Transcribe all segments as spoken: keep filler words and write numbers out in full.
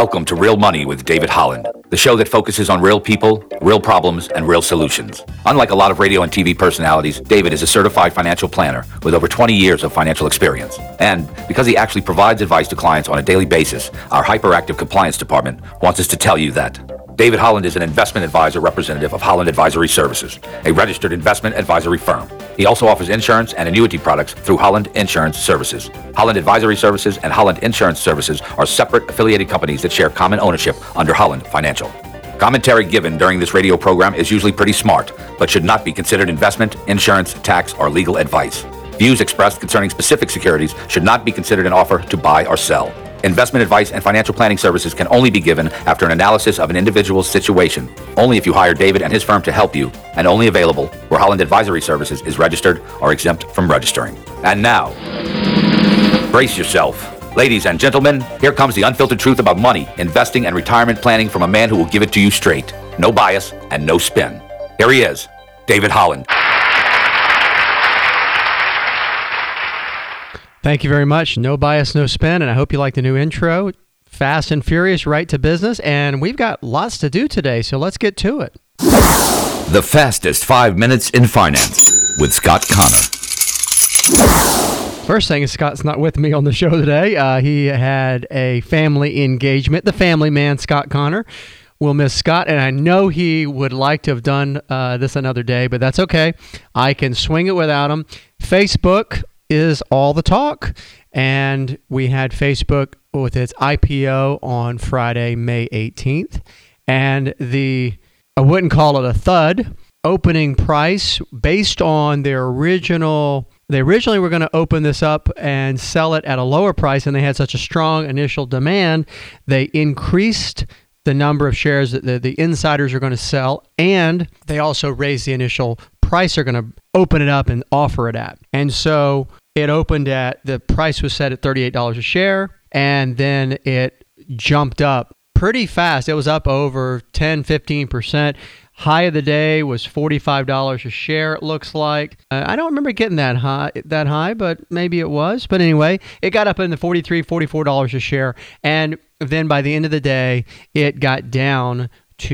Welcome to Real Money with David Holland, the show that focuses on real people, real problems, and real solutions. Unlike a lot of radio and T V personalities, David is a certified financial planner with over twenty years of financial experience. And because he actually provides advice to clients on a daily basis, our hyperactive compliance department wants us to tell you that David Holland is an investment advisor representative of Holland Advisory Services, a registered investment advisory firm. He also offers insurance and annuity products through Holland Insurance Services. Holland Advisory Services and Holland Insurance Services are separate affiliated companies that share common ownership under Holland Financial. Commentary given during this radio program is usually pretty smart, but should not be considered investment, insurance, tax, or legal advice. Views expressed concerning specific securities should not be considered an offer to buy or sell. Investment advice and financial planning services can only be given after an analysis of an individual's situation, only if you hire David and his firm to help you, and only available where Holland Advisory Services is registered or exempt from registering. And now, brace yourself. Ladies and gentlemen, here comes the unfiltered truth about money, investing, and retirement planning from a man who will give it to you straight. No bias and no spin. Here he is, David Holland. Thank you very much. No bias, no spin, and I hope you like the new intro. Fast and furious, right to business, and we've got lots to do today, so let's get to it. The fastest five minutes in finance with Scott Connor. First thing is Scott's not with me on the show today. Uh, he had a family engagement. The family man, Scott Connor. We'll miss Scott, and I know he would like to have done uh, this another day, but that's okay. I can swing it without him. Facebook is all the talk, and we had Facebook with its I P O on Friday, May eighteenth, and the, I wouldn't call it a thud, opening price based on their original, they originally were going to open this up and sell it at a lower price, and they had such a strong initial demand, they increased the number of shares that the, the insiders are going to sell, and they also raised the initial price they're going to open it up and offer it at. And so it opened at, the price was set at thirty-eight dollars a share, and then it jumped up pretty fast. It was up over ten, fifteen percent. High of the day was forty-five dollars a share, it looks like. Uh, I don't remember getting that high, that high, but maybe it was. But anyway, it got up in the forty-three dollars, forty-four dollars a share, and then by the end of the day, it got down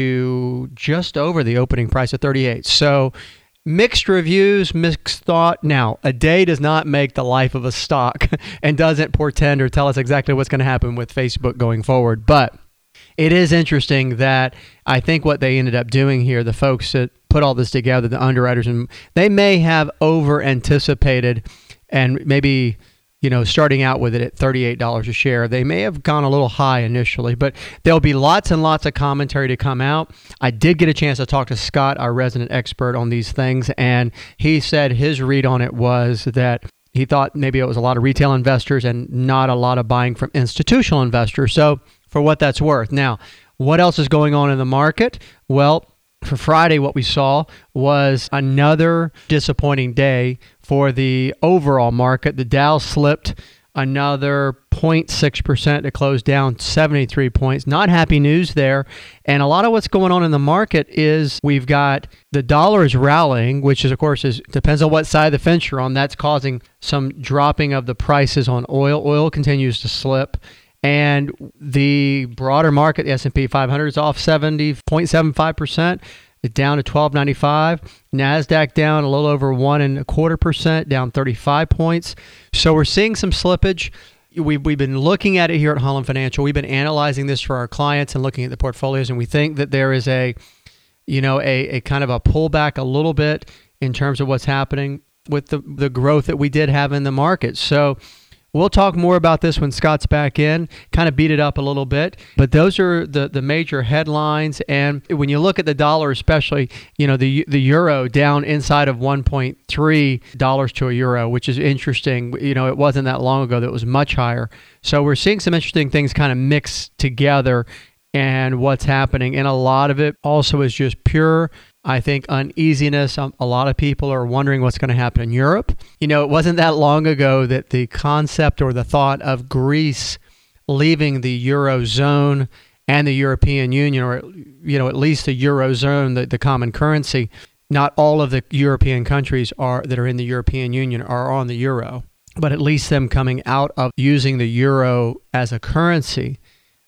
to just over the opening price of thirty-eight. So mixed reviews, mixed thought. Now, a day does not make the life of a stock and doesn't portend or tell us exactly what's going to happen with Facebook going forward. But it is interesting that I think what they ended up doing here, the folks that put all this together, the underwriters, and they may have over anticipated and maybe, you know, starting out with it at thirty-eight dollars a share. They may have gone a little high initially, but there'll be lots and lots of commentary to come out. I did get a chance to talk to Scott, our resident expert on these things, and he said his read on it was that he thought maybe it was a lot of retail investors and not a lot of buying from institutional investors. So for what that's worth. Now, what else is going on in the market? Well, for Friday, what we saw was another disappointing day for the overall market. The Dow slipped another zero point six percent to close down seventy-three points. Not happy news there. And a lot of what's going on in the market is we've got the dollar is rallying, which is, of course, is depends on what side of the fence you're on. That's causing some dropping of the prices on oil. Oil continues to slip. And the broader market, the S and P five hundred, is off seventy point seven five percent. It's down to twelve ninety-five. NASDAQ down a little over one and a quarter percent, down thirty-five points. So we're seeing some slippage. We've, we've been looking at it here at Holland Financial. We've been analyzing this for our clients and looking at the portfolios, and we think that there is a, you know, a, a kind of a pullback a little bit in terms of what's happening with the, the growth that we did have in the market. So we'll talk more about this when Scott's back in, kind of beat it up a little bit. But those are the, the major headlines. And when you look at the dollar especially, you know, the the euro down inside of one point three dollars to a euro, which is interesting. You know, it wasn't that long ago that it was much higher. So we're seeing some interesting things kind of mixed together and what's happening. And a lot of it also is just pure, I think, uneasiness. Um, a lot of people are wondering what's going to happen in Europe. You know, it wasn't that long ago that the concept or the thought of Greece leaving the Eurozone and the European Union, or, you know, at least the Eurozone, the, the common currency, not all of the European countries are that are in the European Union are on the euro, but at least them coming out of using the euro as a currency.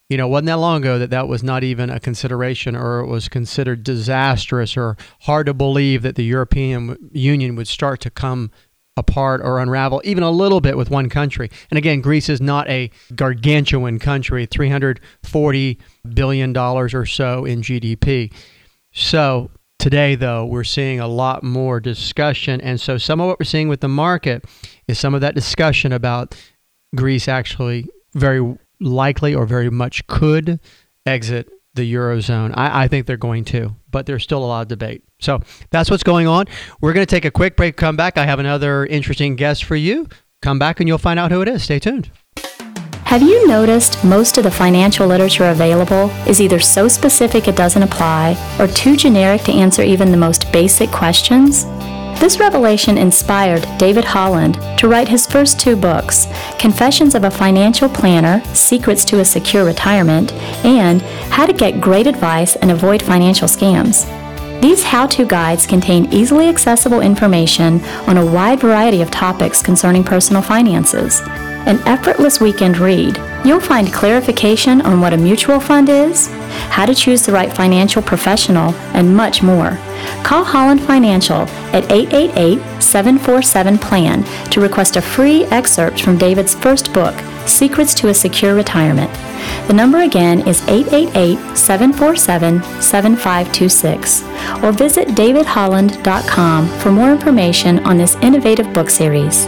You know, wasn't that long ago that that was not even a consideration, or it was considered disastrous or hard to believe that the European Union would start to come apart or unravel even a little bit with one country. And again, Greece is not a gargantuan country, three hundred forty billion dollars or so in G D P. So today, though, we're seeing a lot more discussion. And so some of what we're seeing with the market is some of that discussion about Greece actually very likely or very much could exit the Eurozone. I, I think they're going to, but there's still a lot of debate. So that's what's going on. We're going to take a quick break, come back. I have another interesting guest for you. Come back and you'll find out who it is. Stay tuned. Have you noticed most of the financial literature available is either so specific it doesn't apply or too generic to answer even the most basic questions? This revelation inspired David Holland to write his first two books, Confessions of a Financial Planner, Secrets to a Secure Retirement, and How to Get Great Advice and Avoid Financial Scams. These how-to guides contain easily accessible information on a wide variety of topics concerning personal finances. An effortless weekend read, you'll find clarification on what a mutual fund is, how to choose the right financial professional, and much more. Call Holland Financial at eight eight eight, seven four seven, P L A N to request a free excerpt from David's first book, Secrets to a Secure Retirement. The number again is eight eight eight, seven four seven, seven five two six, or visit david holland dot com for more information on this innovative book series.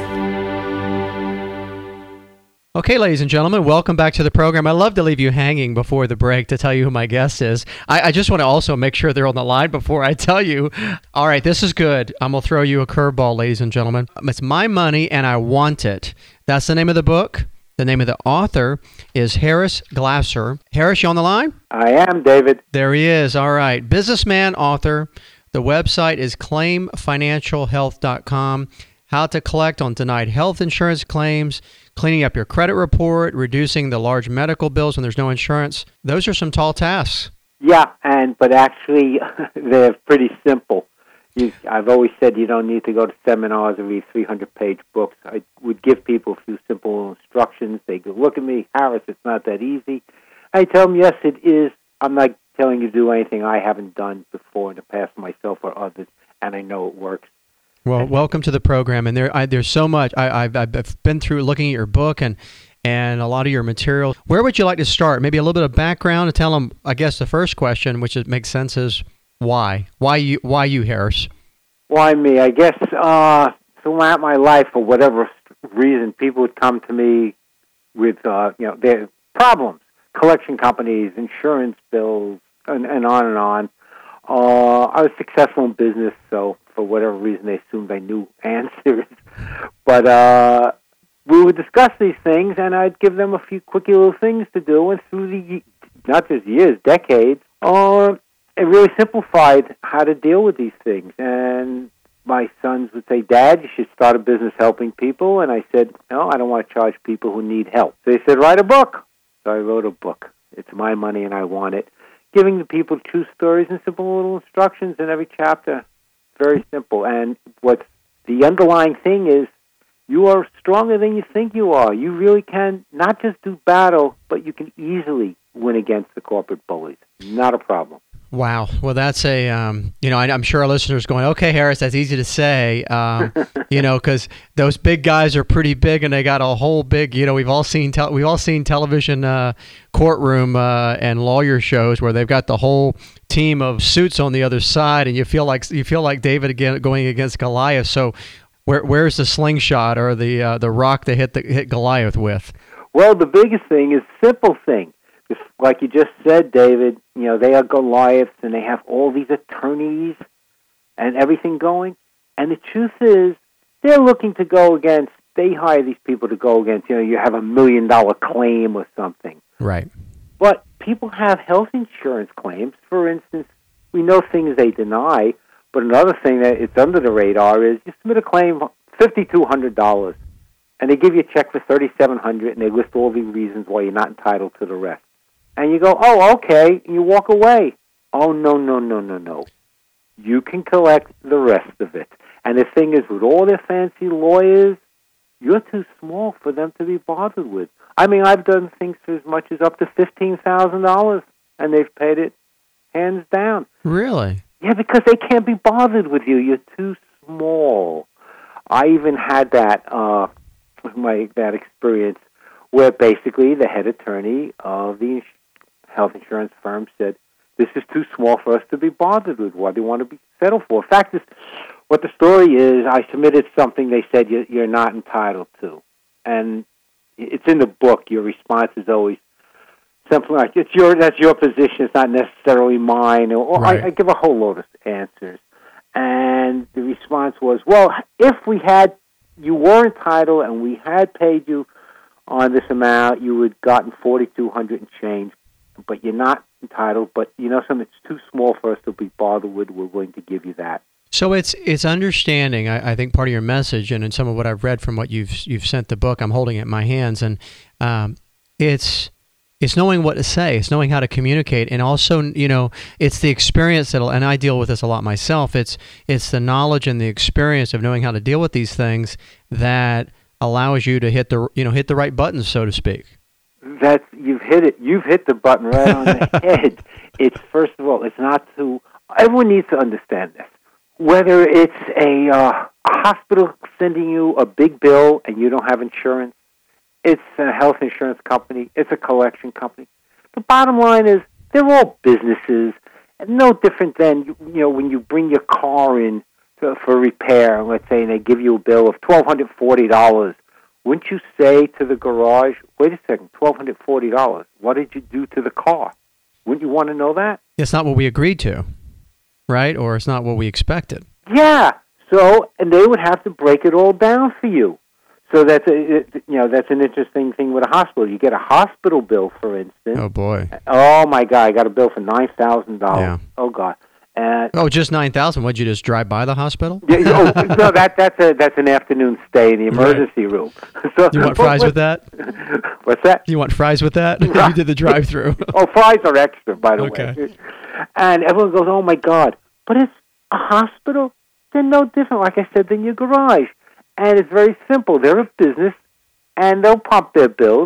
Okay, ladies and gentlemen, welcome back to the program. I love to leave you hanging before the break to tell you who my guest is. I, I just want to also make sure they're on the line before I tell you. All right, this is good. I'm going to throw you a curveball, ladies and gentlemen. It's My Money and I Want It. That's the name of the book. The name of the author is Harris Glasser. Harris, you on the line? I am, David. There he is. All right. Businessman, author. The website is claim financial health dot com. How to collect on denied health insurance claims, cleaning up your credit report, reducing the large medical bills when there's no insurance. Those are some tall tasks. Yeah, and but actually they're pretty simple. You, I've always said you don't need to go to seminars or read three hundred page books. I would give people a few simple instructions. They go, look at me, Harris, it's not that easy. I tell them, yes, it is. I'm not telling you to do anything I haven't done before in the past myself or others, and I know it works. Well, welcome to the program, and there, I, there's so much. I, I've, I've been through looking at your book and and a lot of your material. Where would you like to start? Maybe a little bit of background to tell them. I guess the first question, which it makes sense, is why? Why you? Why you, Harris? Why me? I guess uh, throughout my life, for whatever reason, people would come to me with uh, you know their problems, collection companies, insurance bills, and, and on and on. Uh, I was successful in business, so for whatever reason, they assumed I knew answers. But uh, we would discuss these things, and I'd give them a few quickie little things to do. And through the, not just years, decades, uh, it really simplified how to deal with these things. And my sons would say, Dad, you should start a business helping people. And I said, no, I don't want to charge people who need help. So they said, write a book. So I wrote a book. It's My Money and I Want It, giving the people true stories and simple little instructions in every chapter. Very simple. And what's the underlying thing is you are stronger than you think you are. You really can not just do battle, but you can easily win against the corporate bullies. Not a problem. Wow. Well, that's a, um, you know, I, I'm sure our listeners are going, okay, Harris, that's easy to say, um, you know, because those big guys are pretty big and they got a whole big, you know, we've all seen, te- we've all seen television uh, courtroom uh, and lawyer shows where they've got the whole team of suits on the other side, and you feel like you feel like David again going against Goliath. So, where where's the slingshot or the uh, the rock they hit the, hit Goliath with? Well, the biggest thing is simple thing. Like you just said, David, you know, they are Goliaths and they have all these attorneys and everything going. And the truth is, they're looking to go against, they hire these people to go against, you know, you have a million dollar claim or something. Right. But people have health insurance claims. For instance, we know things they deny, but another thing that it's under the radar is you submit a claim five thousand two hundred dollars, and they give you a check for three thousand seven hundred dollars, and they list all the reasons why you're not entitled to the rest. And you go, oh, okay, and you walk away. Oh, no, no, no, no, no. You can collect the rest of it. And the thing is, with all their fancy lawyers, you're too small for them to be bothered with. I mean, I've done things for as much as up to fifteen thousand dollars, and they've paid it hands down. Really? Yeah, because they can't be bothered with you. You're too small. I even had that uh, my that experience where basically the head attorney of the ins- health insurance firm said, "This is too small for us to be bothered with. What do you want to be settled for?" In fact, this, what the story is, I submitted something they said you, you're not entitled to, and it's in the book. Your response is always something like, "It's your that's your position. It's not necessarily mine." Or, or Right. I, I give a whole load of answers, and the response was, "Well, if we had you were entitled and we had paid you on this amount, you would gotten forty-two hundred and change, but you're not entitled. But you know something, it's too small for us to be bothered with. We're going to give you that." So it's it's understanding. I, I think part of your message, and in some of what I've read from what you've you've sent the book, I'm holding it in my hands, and um, it's it's knowing what to say. It's knowing how to communicate, and also, you know, it's the experience that'll. And I deal with this a lot myself. It's it's the knowledge and the experience of knowing how to deal with these things that allows you to hit the you know hit the right buttons, so to speak. That's you've hit it. You've hit the button right on the head. It's first of all, it's not to. Everyone needs to understand this. Whether it's a, uh, a hospital sending you a big bill and you don't have insurance, it's a health insurance company, it's a collection company. The bottom line is they're all businesses, and no different than you know when you bring your car in to, for repair. Let's say, and they give you a bill of twelve hundred forty dollars. Wouldn't you say to the garage, "Wait a second, twelve hundred forty dollars. What did you do to the car?" Wouldn't you want to know that? It's not what we agreed to, right? Or it's not what we expected. Yeah. So, and they would have to break it all down for you. So that's a, it, you know that's an interesting thing with a hospital. You get a hospital bill, for instance. Oh boy. Oh my God! I got a bill for nine thousand dollars. Yeah. Oh God. And Oh, just nine thousand. Would you just drive by the hospital? yeah, oh, no, that that's a that's an afternoon stay in the emergency room. So You want fries what, with that? What's that? You want fries with that? You did the drive-through. Oh, fries are extra, by the Okay. way. And everyone goes, "Oh my God!" But it's a hospital. They're no different, like I said, than your garage. And it's very simple. They're a business, and they'll pump their bills.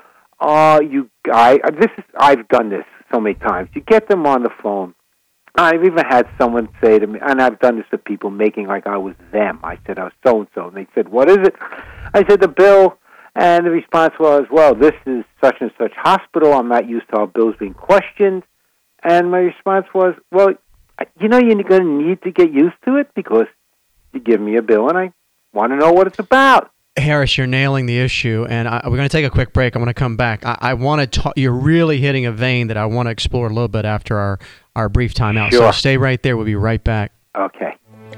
Uh, you, I, this is, I've done this so many times. You get them on the phone. I've even had someone say to me, and I've done this to people, making like I was them. I said I was so-and-so, and they said, "What is it?" I said, "The bill." And the response was, "Well, this is such and such hospital. I'm not used to our bills being questioned." And my response was, "Well, you know, you're going to need to get used to it because you give me a bill, and I want to know what it's about." Harris, you're nailing the issue, and I, we're going to take a quick break. I want to come back. I, I want to talk. You're really hitting a vein that I want to explore a little bit after our, our brief time out. Sure. So stay right there. We'll be right back. Okay.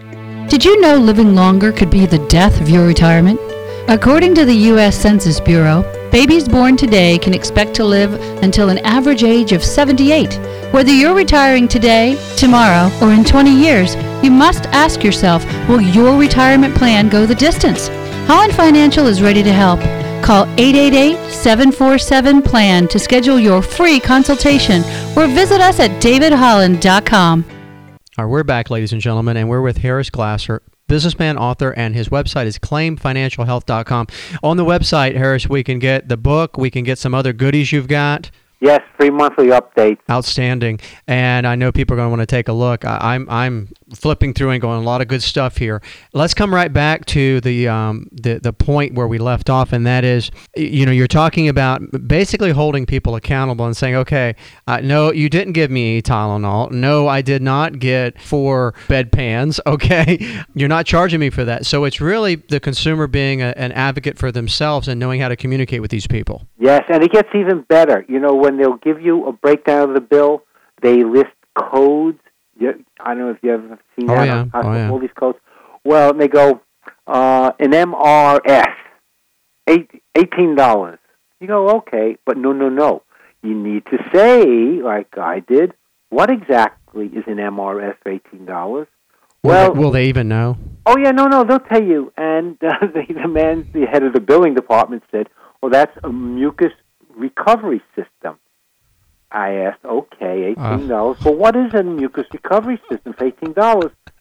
Did you know living longer could be the death of your retirement? According to the U S Census Bureau, babies born today can expect to live until an average age of seventy-eight. Whether you're retiring today, tomorrow, or in twenty years, you must ask yourself, will your retirement plan go the distance? Holland Financial is ready to help. Call eight eight eight, seven four seven, P L A N to schedule your free consultation or visit us at david holland dot com. All right, we're back, ladies and gentlemen, and we're with Harris Glasser, businessman, author, and his website is claim financial health dot com. On the website, Harris, we can get the book, we can get some other goodies you've got. Yes, free monthly updates. Outstanding. And I know people are going to want to take a look. I, I'm I'm flipping through and going, a lot of good stuff here. Let's come right back to the um the, the point where we left off, and that is, you know, you're talking about basically holding people accountable and saying, okay, uh, no, you didn't give me Tylenol. No, I did not get four bedpans. Okay, you're not charging me for that. So it's really the consumer being a, an advocate for themselves and knowing how to communicate with these people. Yes, and it gets even better. You know, when they'll give you a breakdown of the bill, they list codes. You, I don't know if you've ever seen Oh, that yeah. on hospital, Oh, yeah. all these codes. Well, they go, uh, an M R S, eight, eighteen dollars. You go, okay, but no, no, no. You need to say, like I did, what exactly is an M R S for eighteen dollars? Well, will they, will they even know? Oh, yeah, no, no, they'll tell you. And uh, the, the man, the head of the billing department said, well, that's a mucus recovery system. I asked, okay, eighteen dollars. Uh. Well, what is a mucus recovery system for eighteen dollars?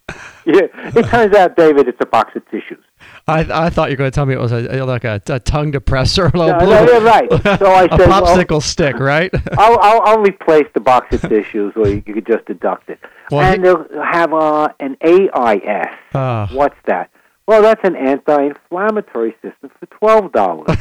Yeah, it turns out, David, it's a box of tissues. I I thought you were going to tell me it was a, like a, a tongue depressor. No, no, yeah, right. So I a said, popsicle well, stick, right? I'll, I'll I'll replace the box of tissues, or you, you could just deduct it. Well, and he, they'll have uh, an A I S. Uh, What's that? Well, that's an anti-inflammatory system for twelve dollars.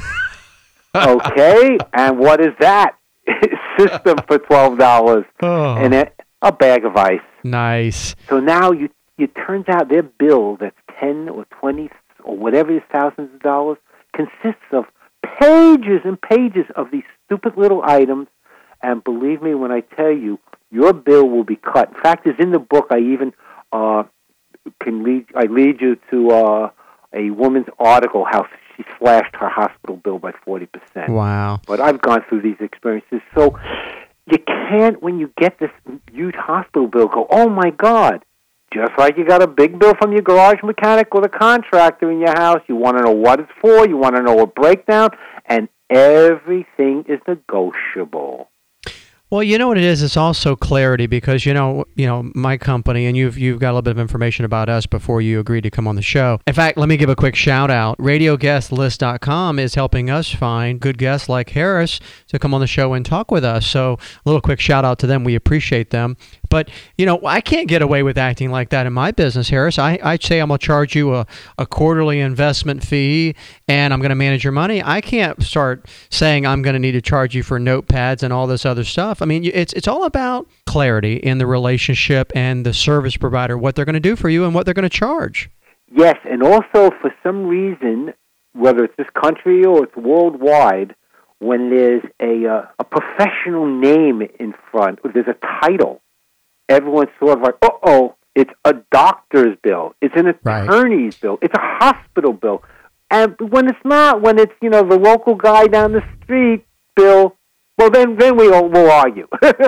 Okay, and what is that system for twelve dollars? Oh. And a, a bag of ice. Nice. So now you it turns out their bill that's ten or twenty or whatever is thousands of dollars consists of pages and pages of these stupid little items. And believe me when I tell you, your bill will be cut. In fact, it's in the book. I even uh, can lead. I lead you to uh, a woman's article how she slashed her hospital bill by forty percent. Wow. But I've gone through these experiences, so you can't, when you get this huge hospital bill, go, oh my God. Just like you got a big bill from your garage mechanic or the contractor in your house, you want to know what it's for, you want to know a breakdown, and everything is negotiable. Well, you know what it is? It's also clarity because, you know, you know, my company, and you've you've got a little bit of information about us before you agreed to come on the show. In fact, let me give a quick shout out. radio guest list dot com is helping us find good guests like Harris to come on the show and talk with us. So a little quick shout out to them. We appreciate them. But, you know, I can't get away with acting like that in my business, Harris. I, I'd say I'm going to charge you a, a quarterly investment fee and I'm going to manage your money. I can't start saying I'm going to need to charge you for notepads and all this other stuff. I mean, it's it's all about clarity in the relationship and the service provider, what they're going to do for you and what they're going to charge. Yes, and also for some reason, whether it's this country or it's worldwide, when there's a uh, a professional name in front, or there's a title, everyone's sort of like, uh-oh, it's a doctor's bill, it's an attorney's right. bill, it's a hospital bill. And when it's not, when it's, you know, the local guy down the street bill, well, then then we will argue.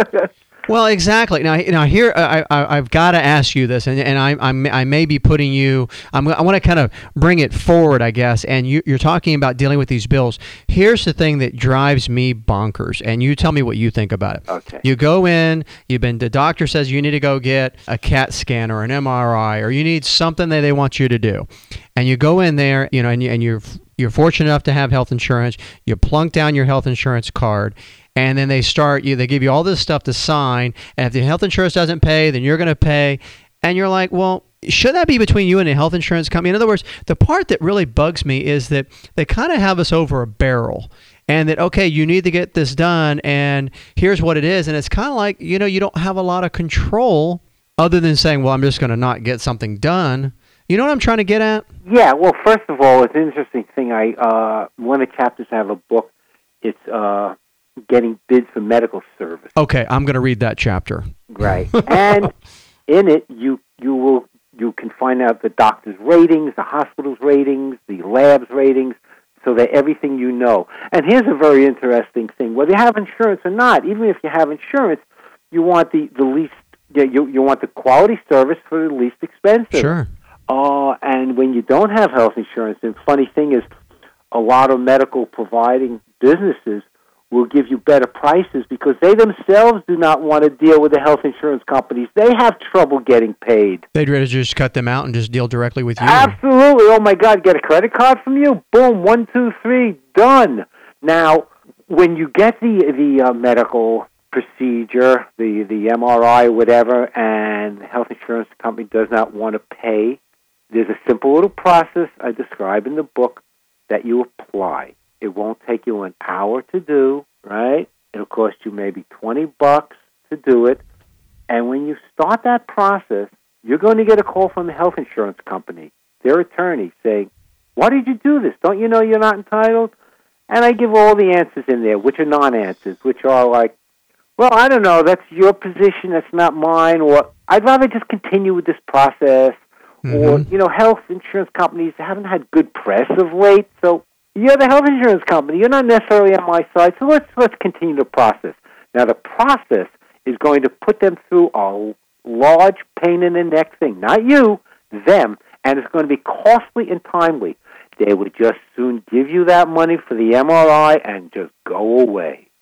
Well, exactly. Now, now here I, I I've got to ask you this, and and I I'm, I may be putting you. I'm, I want to kind of bring it forward, I guess. And you, you're talking about dealing with these bills. Here's the thing that drives me bonkers, and you tell me what you think about it. Okay. You go in. You've been. The doctor says you need to go get a CAT scan or an M R I, or you need something that they want you to do, and you go in there. You know, and you, and you're you're fortunate enough to have health insurance. You plunk down your health insurance card. And then they start you. They give you all this stuff to sign. And if the health insurance doesn't pay, then you're going to pay. And you're like, well, should that be between you and a health insurance company? In other words, the part that really bugs me is that they kind of have us over a barrel. And that, okay, you need to get this done, and here's what it is. And it's kind of like, you know, you don't have a lot of control other than saying, well, I'm just going to not get something done. You know what I'm trying to get at? Yeah, well, first of all, it's an interesting thing. I uh, one of the chapters I have a book. It's... Uh, getting bids for medical service. Okay, I'm going to read that chapter. Right. And in it, you you will you can find out the doctor's ratings, the hospital's ratings, the lab's ratings, so that everything you know. And here's a very interesting thing. Whether you have insurance or not, even if you have insurance, you want the, the least, you, you want the quality service for the least expensive. Sure. Uh, and when you don't have health insurance, the funny thing is a lot of medical providing businesses will give you better prices because they themselves do not want to deal with the health insurance companies. They have trouble getting paid. They'd rather just cut them out and just deal directly with you. Absolutely. Oh, my God, get a credit card from you? Boom, one, two, three, done. Now, when you get the the uh, medical procedure, the, the M R I, whatever, and the health insurance company does not want to pay, there's a simple little process I describe in the book that you apply. It won't take you an hour to do, right? It'll cost you maybe twenty bucks to do it. And when you start that process, you're going to get a call from the health insurance company, their attorney, saying, why did you do this? Don't you know you're not entitled? And I give all the answers in there, which are non-answers, which are like, well, I don't know, that's your position, that's not mine, or I'd rather just continue with this process. Mm-hmm. Or, you know, health insurance companies haven't had good press of late, so you're the health insurance company. You're not necessarily on my side, so let's let's continue the process. Now, the process is going to put them through a large pain in the neck thing. Not you, them, and it's going to be costly and timely. They would just soon give you that money for the M R I and just go away.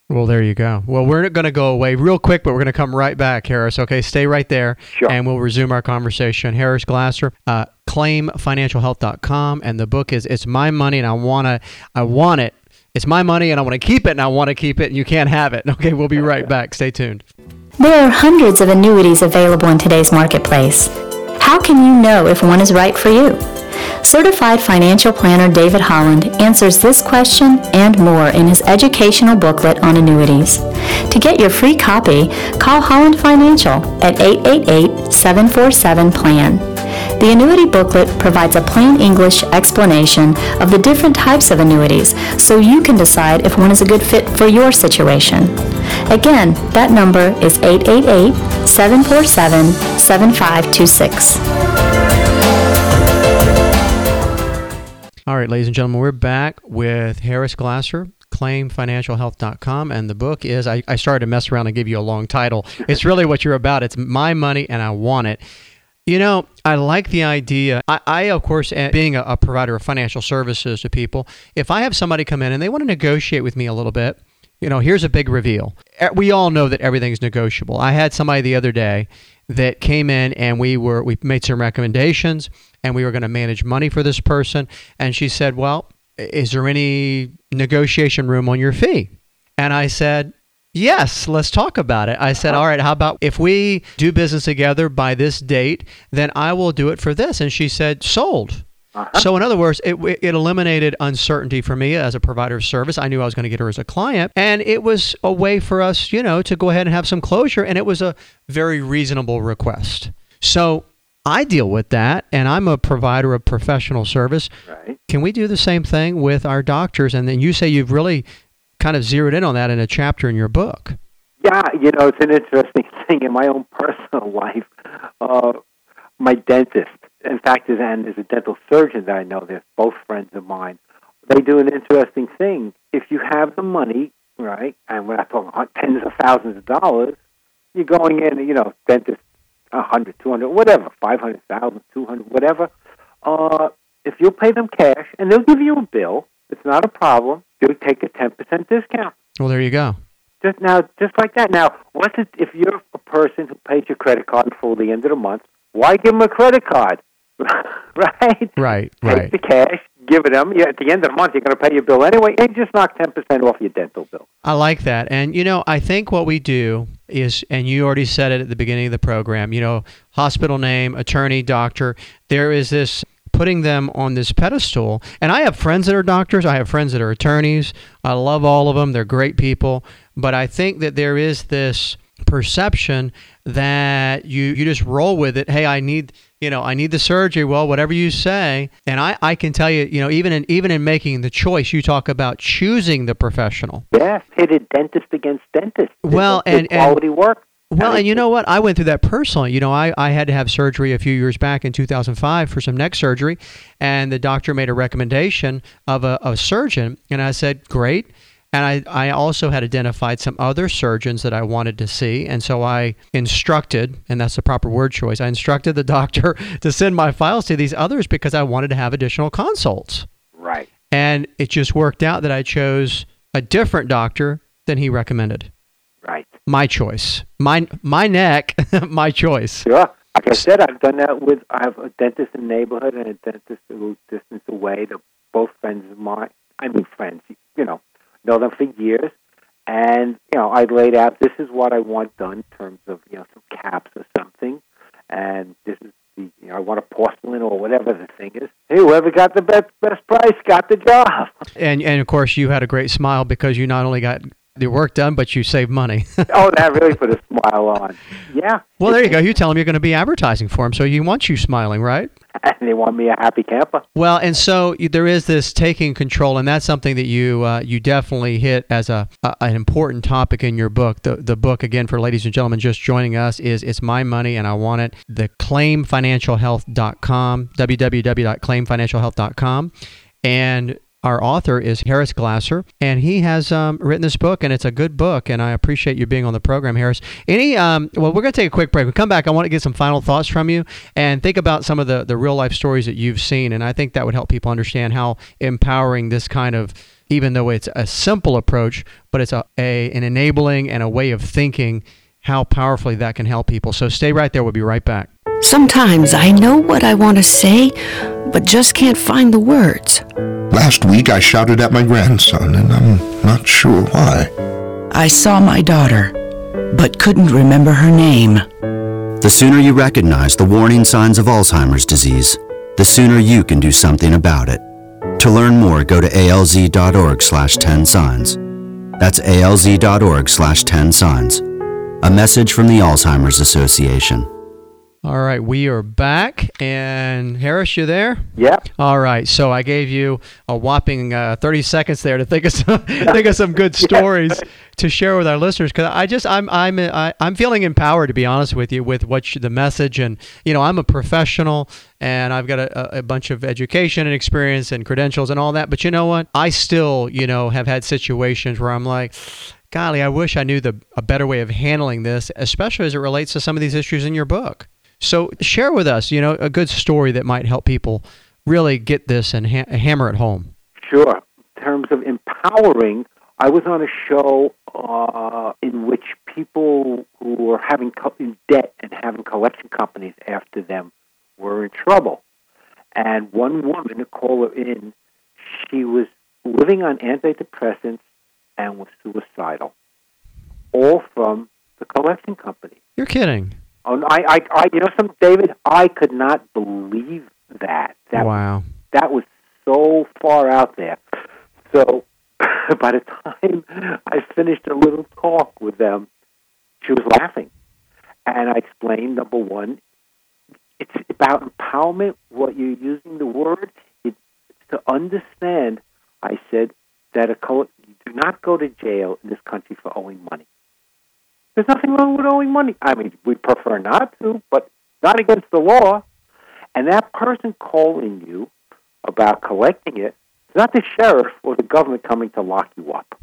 Well, there you go. Well, we're going to go away real quick, but we're going to come right back, Harris. Okay, stay right there, Sure. and we'll resume our conversation. Harris Glasser, uh, claim financial health dot com, and the book is "It's My Money and I Wanna, I Want It." It's my money and I want to keep it, and I want to keep it, and you can't have it. Okay, we'll be right back. Stay tuned. There are hundreds of annuities available in today's marketplace. How can you know if one is right for you? Certified financial planner David Holland answers this question and more in his educational booklet on annuities. To get your free copy, call Holland Financial at eight eight eight, seven four seven, P L A N. The annuity booklet provides a plain English explanation of the different types of annuities so you can decide if one is a good fit for your situation. Again, that number is eight eight eight, seven four seven, seven five two six. All right, ladies and gentlemen, we're back with Harris Glasser, claim financial health dot com, and the book is, I, I started to mess around and give you a long title. It's really what you're about. It's My Money and I Want It. You know, I like the idea. I, I of course, being a, a provider of financial services to people, if I have somebody come in and they want to negotiate with me a little bit, you know, here's a big reveal. We all know that everything's negotiable. I had somebody the other day that came in and we were we made some recommendations and we were going to manage money for this person. And she said, well, is there any negotiation room on your fee? And I said, yes, let's talk about it. I said, all right, how about if we do business together by this date, then I will do it for this. And she said, sold. Uh-huh. So in other words, it, it eliminated uncertainty for me as a provider of service. I knew I was going to get her as a client, and it was a way for us, you know, to go ahead and have some closure, and it was a very reasonable request. So I deal with that, and I'm a provider of professional service. Right. Can we do the same thing with our doctors? And then you say you've really kind of zeroed in on that in a chapter in your book. Yeah, you know, it's an interesting thing in my own personal life. Uh, my dentist, in fact, is, and is a dental surgeon that I know, they're both friends of mine. They do an interesting thing. If you have the money, right, and we're not talking tens of thousands of dollars, you're going in, you know, dentist, one hundred, two hundred, whatever, five hundred thousand, two hundred, whatever. Uh, if you'll pay them cash, and they'll give you a bill, it's not a problem, they'll take a ten percent discount. Well, there you go. Just now, just like that. Now, what's it, if you're a person who pays your credit card before the end of the month, why give them a credit card? Right? Right, Take right. the cash, give it them. Yeah, at the end of the month, you're going to pay your bill anyway, and just knock ten percent off your dental bill. I like that. And, you know, I think what we do is, and you already said it at the beginning of the program, you know, hospital name, attorney, doctor, there is this putting them on this pedestal. And I have friends that are doctors. I have friends that are attorneys. I love all of them. They're great people. But I think that there is this perception that you, you just roll with it. Hey, I need, you know, I need the surgery. Well, whatever you say. And I, I can tell you, you know, even in, even in making the choice, you talk about choosing the professional. Yes, pitted dentist against dentist. Well, It's and, quality and work. Well, and you know what? I went through that personally. You know, I, I had to have surgery a few years back in two thousand five for some neck surgery, and the doctor made a recommendation of a, a surgeon, and I said, great. And I, I also had identified some other surgeons that I wanted to see, and so I instructed, and that's the proper word choice, I instructed the doctor to send my files to these others because I wanted to have additional consults. Right. And it just worked out that I chose a different doctor than he recommended. Right. My choice. My my neck, my choice. Sure. Like I said, I've done that with, I have a dentist in the neighborhood and a dentist a little distance away. They're both friends of mine. I mean, friends, you know, know them for years. And, you know, I laid out, this is what I want done in terms of, you know, some caps or something. And this is the, you know, I want a porcelain or whatever the thing is. Hey, whoever got the best, best price got the job. And, and, of course, you had a great smile because you not only got the work done, but you saved money. Oh, that really put a smile on. Yeah. Well, there you go. You tell them you're going to be advertising for them, so you want you smiling, right? And they want me a happy camper. Well, and so you, there is this taking control, and that's something that you uh, you definitely hit as a, a an important topic in your book. The the book, again, for ladies and gentlemen just joining us, is It's My Money and I Want It, the claim financial health dot com, w w w dot claim financial health dot com. And our author is Harris Glasser, and he has um, written this book, and it's a good book, and I appreciate you being on the program, Harris. Any, um, well, we're going to take a quick break. We come back, I want to get some final thoughts from you, and think about some of the, the real-life stories that you've seen, and I think that would help people understand how empowering this kind of, even though it's a simple approach, but it's a, a an enabling and a way of thinking, how powerfully that can help people. So stay right there. We'll be right back. Sometimes I know what I want to say, but just can't find the words. Last week I shouted at my grandson, and I'm not sure why. I saw my daughter, but couldn't remember her name. The sooner you recognize the warning signs of Alzheimer's disease, the sooner you can do something about it. To learn more, go to alz.org slash 10 signs. That's alz.org slash 10 signs. A message from the Alzheimer's Association. All right, we are back, and Harris, you there? Yep. All right, so I gave you a whopping uh, thirty seconds there to think of some think of some good stories to share with our listeners, because I just I'm I'm I, I'm feeling empowered, to be honest with you, with what you, the message, and you know I'm a professional and I've got a, a bunch of education and experience and credentials and all that, but you know what? I still you know have had situations where I'm like, golly, I wish I knew the a better way of handling this, especially as it relates to some of these issues in your book. So share with us, you know, a good story that might help people really get this and ha- hammer it home. Sure. In terms of empowering, I was on a show uh, in which people who were having co- in debt and having collection companies after them were in trouble. And one woman, a caller in, she was living on antidepressants and was suicidal, all from the collection company. You're kidding. Oh, I, I, I, you know, some David, I could not believe that. That wow. Was, that was so far out there. So by the time I finished a little talk with them, she was laughing. And I explained, number one, it's about empowerment, what you're using the word. It's to understand, I said, that a co- you do not go to jail in this country for owing money. There's nothing wrong with owing money. I mean, we prefer not to, but not against the law. And that person calling you about collecting it is not the sheriff or the government coming to lock you up.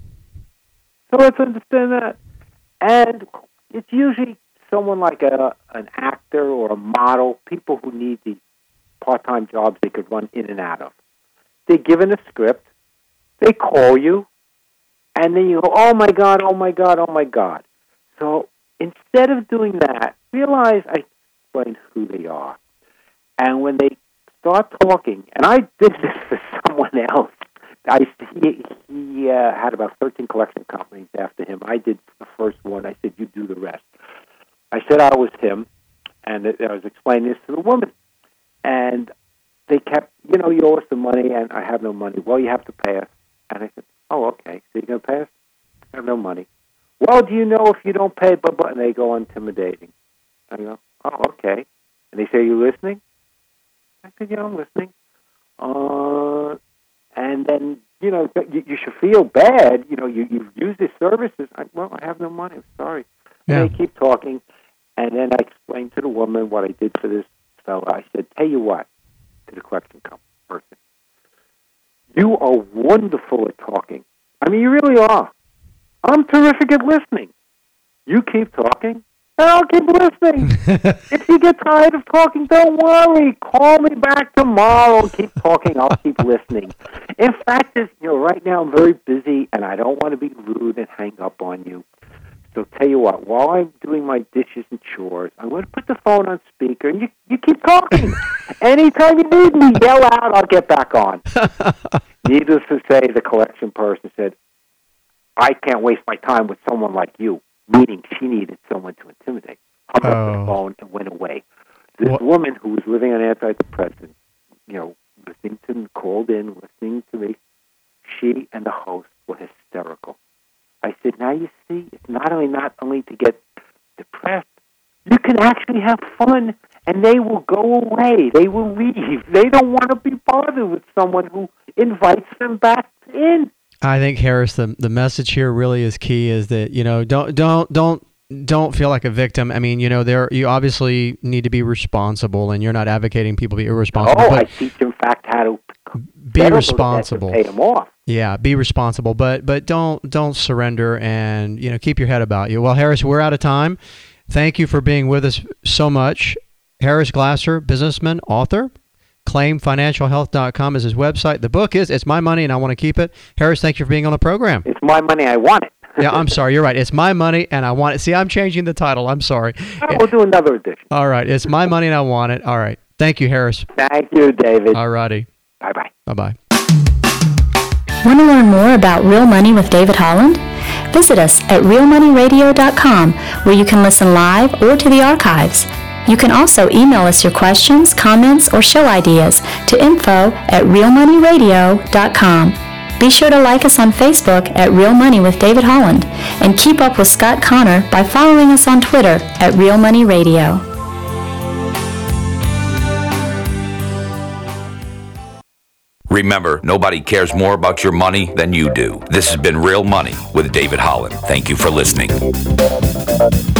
So let's understand that. And it's usually someone like a an actor or a model, people who need the part-time jobs they could run in and out of. They're given a script, they call you, and then you go, oh my God, oh my God, oh my God. So instead of doing that, realize I explain who they are. And when they start talking, and I did this for someone else, I, he, he uh, had about thirteen collection companies after him. I did the first one. I said, you do the rest. I said I was him, and I was explaining this to the woman. And they kept, you know, you owe us the money, and I have no money. Well, you have to pay us. And I said, oh, okay. So you're going to pay us? I have no money. Well, do you know if you don't pay, blah, blah, and they go intimidating. I go, oh, okay. And they say, are you listening? I said, yeah, I'm listening. Uh, and then, you know, you, you should feel bad. You know, you, you've used his services. I, well, I have no money. I'm sorry. Yeah. And they keep talking. And then I explained to the woman what I did for this fellow. I said, tell you what, to the collection company person, you are wonderful at talking. I mean, you really are. I'm terrific at listening. You keep talking, and I'll keep listening. If you get tired of talking, don't worry. Call me back tomorrow. Keep talking. I'll keep listening. In fact, you know, right now I'm very busy, and I don't want to be rude and hang up on you. So tell you what, while I'm doing my dishes and chores, I'm going to put the phone on speaker, and you, you keep talking. Anytime you need me, yell out, I'll get back on. Needless to say, the collection person said, I can't waste my time with someone like you, meaning she needed someone to intimidate. Hung oh. up the phone and went away. This what? woman who was living on antidepressants, you know, listening to me, called in, listening to me, she and the host were hysterical. I said, now you see, it's not only not only to get depressed, you can actually have fun, and they will go away. They will leave. They don't want to be bothered with someone who invites them back in. I think, Harris, the the message here really is key. Is that you know don't don't don't don't feel like a victim. I mean, you know, there you obviously need to be responsible, and you're not advocating people be irresponsible. Oh, but I teach, in fact, how to be be settle responsible. Those debts and pay them off. Yeah, be responsible, but but don't don't surrender, and you know keep your head about you. Well, Harris, we're out of time. Thank you for being with us so much. Harris Glasser, businessman, author. claim financial health dot com is his website. The book is It's My Money and I Want to Keep It. Harris, thank you for being on the program. It's my money, I want it. Yeah, I'm sorry. You're right. It's My Money and I Want It. See, I'm changing the title. I'm sorry. Oh, we'll do another edition. All right. It's My Money and I Want It. All right. Thank you, Harris. Thank you, David. All righty. Bye-bye. Bye-bye. Want to learn more about Real Money with David Holland? Visit us at real money radio dot com, where you can listen live or to the archives. You can also email us your questions, comments, or show ideas to info at real money radio dot com. Be sure to like us on Facebook at Real Money with David Holland, and keep up with Scott Connor by following us on Twitter at Real Money Radio. Remember, nobody cares more about your money than you do. This has been Real Money with David Holland. Thank you for listening.